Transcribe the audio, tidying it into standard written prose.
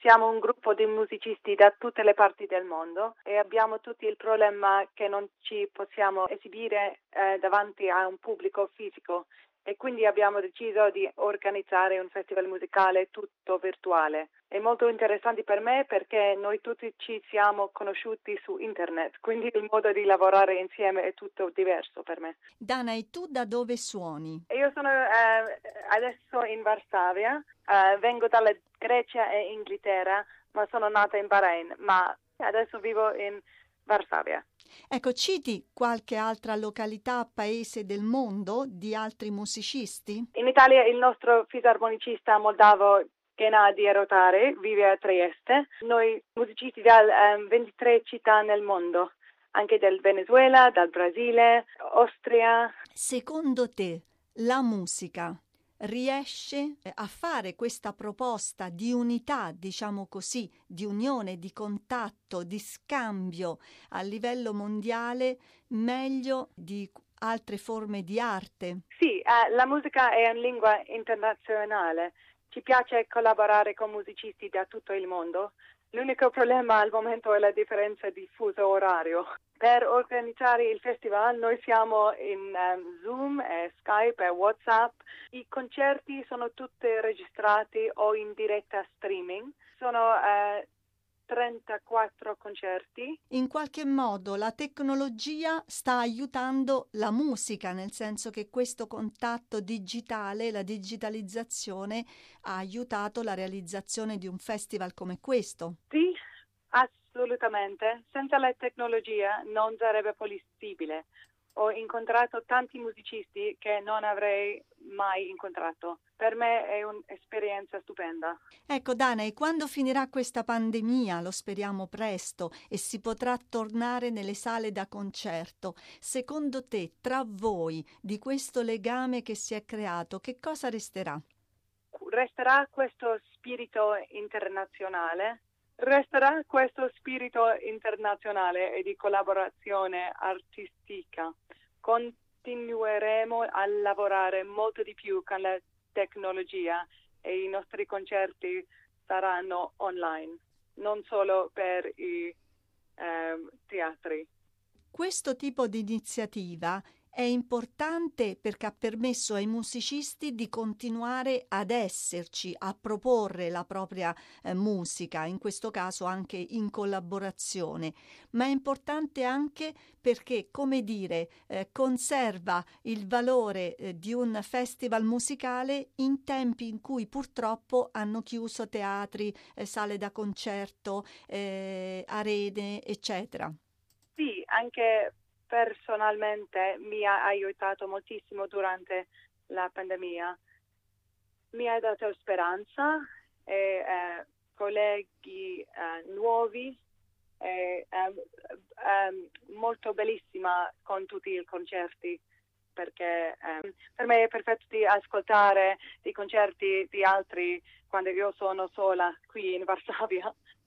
siamo un gruppo di musicisti da tutte le parti del mondo e abbiamo tutti il problema che non ci possiamo esibire davanti a un pubblico fisico e quindi abbiamo deciso di organizzare un festival musicale tutto virtuale. È molto interessante per me perché noi tutti ci siamo conosciuti su internet, quindi il modo di lavorare insieme è tutto diverso per me. Dana, e tu da dove suoni? Io sono adesso in Varsavia, vengo dalla Grecia e Inghilterra, ma sono nata in Bahrain, ma adesso vivo in Varsavia. Ecco, citi qualche altra località, paese del mondo di altri musicisti? In Italia il nostro fisarmonicista moldavo Gennady Rotare vive a Trieste. Noi musicisti da 23 città nel mondo, anche del Venezuela, dal Brasile, Austria. Secondo te la musica riesce a fare questa proposta di unità, diciamo così, di unione, di contatto, di scambio a livello mondiale meglio di altre forme di arte? Sì, la musica è una lingua internazionale. Ci piace collaborare con musicisti da tutto il mondo. L'unico problema al momento è la differenza di fuso orario. Per organizzare il festival noi siamo in Zoom, Skype e WhatsApp. I concerti sono tutti registrati o in diretta streaming. Sono 34 concerti. In qualche modo la tecnologia sta aiutando la musica, nel senso che questo contatto digitale, la digitalizzazione, ha aiutato la realizzazione di un festival come questo. Sì, assolutamente. Senza la tecnologia non sarebbe possibile. Ho incontrato tanti musicisti che non avrei mai incontrato. Per me è un'esperienza stupenda. Ecco Dana, e quando finirà questa pandemia, lo speriamo presto, e si potrà tornare nelle sale da concerto, secondo te, tra voi, di questo legame che si è creato, che cosa resterà? Resterà questo spirito internazionale. Resterà questo spirito internazionale e di collaborazione artistica. Continueremo a lavorare molto di più con la tecnologia e i nostri concerti saranno online, non solo per i teatri. Questo tipo di iniziativa è importante perché ha permesso ai musicisti di continuare ad esserci, a proporre la propria musica, in questo caso anche in collaborazione, ma è importante anche perché, come dire, conserva il valore di un festival musicale in tempi in cui purtroppo hanno chiuso teatri, sale da concerto, arene, eccetera. Sì, anche personalmente mi ha aiutato moltissimo durante la pandemia. Mi ha dato speranza e colleghi nuovi e molto bellissima con tutti i concerti perché per me è perfetto di ascoltare i concerti di altri quando io sono sola qui in Varsavia.